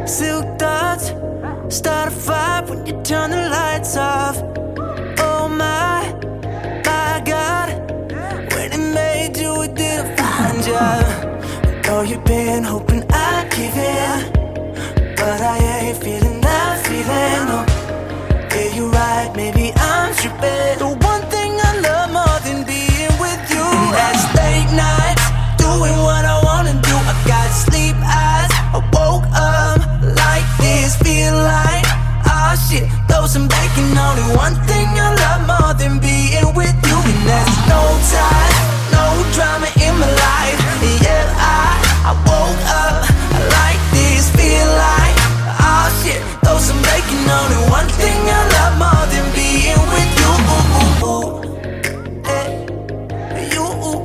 Silk thoughts start a fire when you turn the lights off. Oh my God, when it made you, it did a fine job. Oh, you've been hoping I'd give in, but I ain't feeling that feeling, no. Yeah, you're right, maybe I'm tripping. The one thing I love more than being with you, and that's late nights, doing what I wanna do. I got sleep eyes, I woke up like this, feel like, oh shit, throw some bacon on it. One thing I love more than being with you, and that's no time, no drama in my life. Yeah, I woke up like this, feel like, oh shit, throw some bacon on it. One thing I love more than being with you. Hey, you,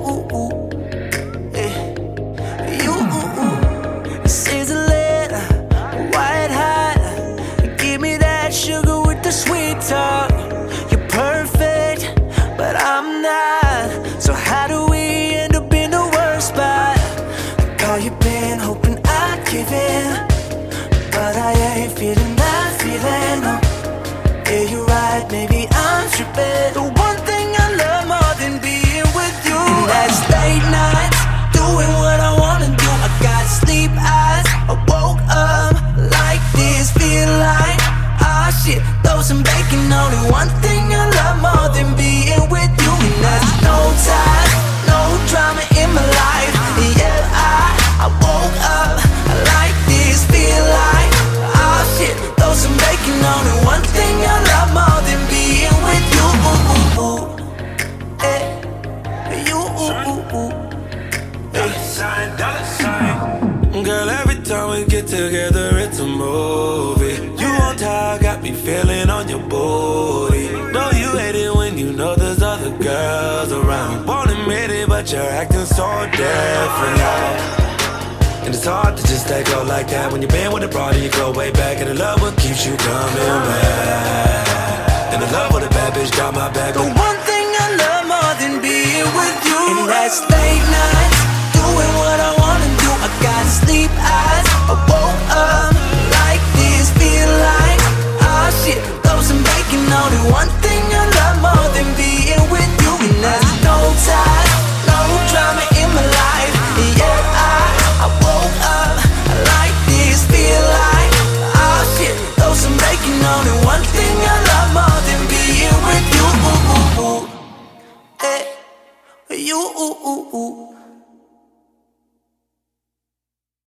hey, you. This a letter, white hot. Give me that sugar with the sweet talk. You're perfect, but I'm not. So how do we end up in the worst spot? Oh, you've been hoping I'd give in, but I ain't feeling that feeling, no. Yeah, you're right, maybe I'm tripping. The one thing I love more than being with you, and that's late nights, doing what I wanna do. I got sleep eyes, I woke up like this, feel like, oh shit, throw some bacon on it. One thing I love more than being with you, and that's no time, no drama in my life. Yeah, I woke up like this, feel like, oh shit, throw some bacon on it. One thing I love more than being with you. Hey, you. Girl, every time we get together, it's a movie. You on top, got me feeling on your booty. Know you hate it when you know there's other girls around. Won't admit it, but you're acting so different now. And it's hard to just let go like that. When you've been with a broad and you go way back, and the love what keeps you coming back. And the love with a bad bitch got my back. The one thing I love more than being with you, and that's late night,